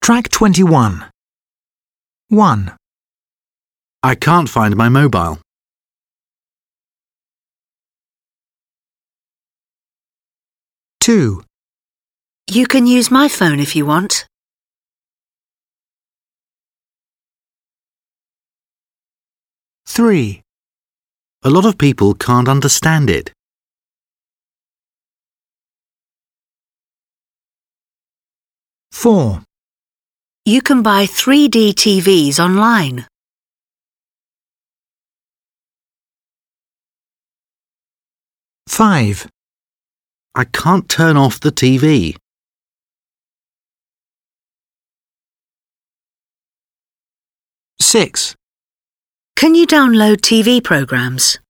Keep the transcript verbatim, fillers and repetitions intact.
Track twenty-one. one. I can't find my mobile. two. You can use my phone if you want. three. A lot of people can't understand it. four. You can buy three D T Vs online. five. I can't turn off the T V. six. Can you download T V programs?